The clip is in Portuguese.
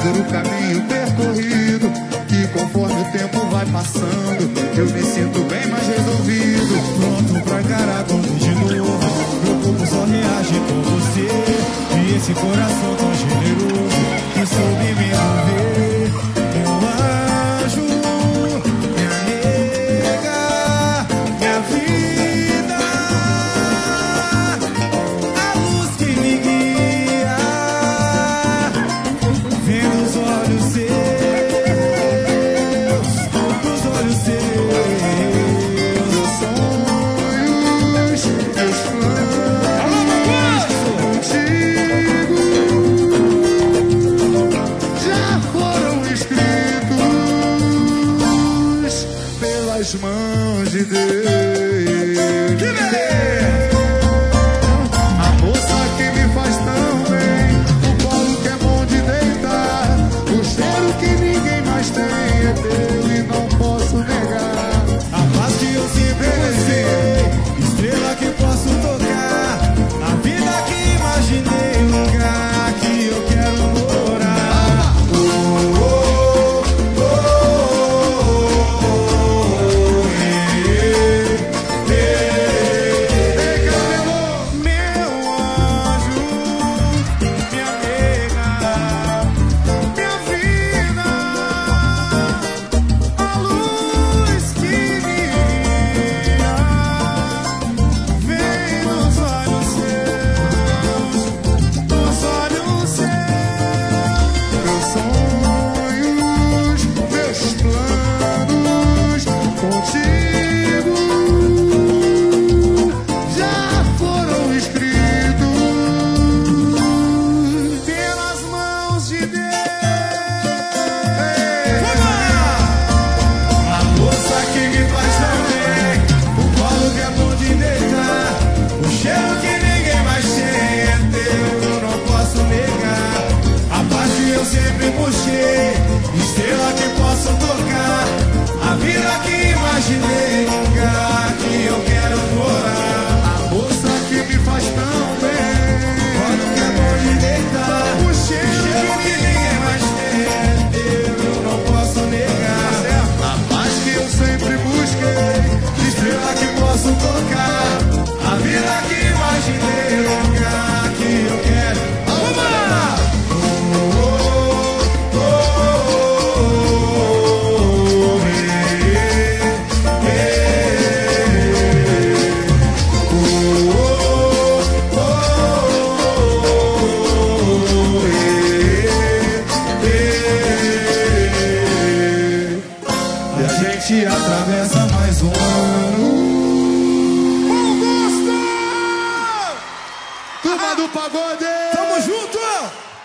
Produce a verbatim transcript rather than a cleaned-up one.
por o caminho percorrido, e conforme o tempo vai passando, eu me sinto bem mais resolvido. Pronto pra encarar tudo de novo. Meu corpo só reage com você, e esse coração tão generoso que soube me envolver. Meu anjo, minha nega, minha vida, a luz que me guia, vem nos olhos seus, nos olhos seus. Meus sonhos, meus planos contigo já foram escritos pelas mãos de Deus. Que beleza! A moça que me faz tão bem, o colo que é bom de deitar, o cheiro que ninguém mais tem é teu e não posso negar. A paz que eu sempre busquei, estrela que posso tocar, a vida que imaginei, lugar que eu quero morar. Oh, oh, oh, oh, eh, eh, Ei, cabelo! meu anjo, minha nega, minha vida, a luz que me guia, vem nos olhos seus, nos olhos seus. Meus sonhos, meus planos contigo já foram escritos Pelas mãos de Ei, Deus. A moça que me faz tão bem, o colo que é bom de deitar, o cheiro que ninguém mais tem é teu, eu não posso negar. A paz que eu sempre busquei, estrela que posso tocar, a vida que imaginei, lugar que eu quero morar. a moça que me faz tão bem, Colo que é bom de deitar, o cheiro que ninguém mais tem é teu, eu não posso negar. a paz que eu sempre busquei, Estrela que posso tocar, a vida que imaginei, lugar que eu quero. Vamos lá! Oh, oh, oh, oh, eh, eh, oh, oh, oh, eh, eh. E a gente atravessa mais um ano. Bom gosto! Turma do Pagode! Tamo junto!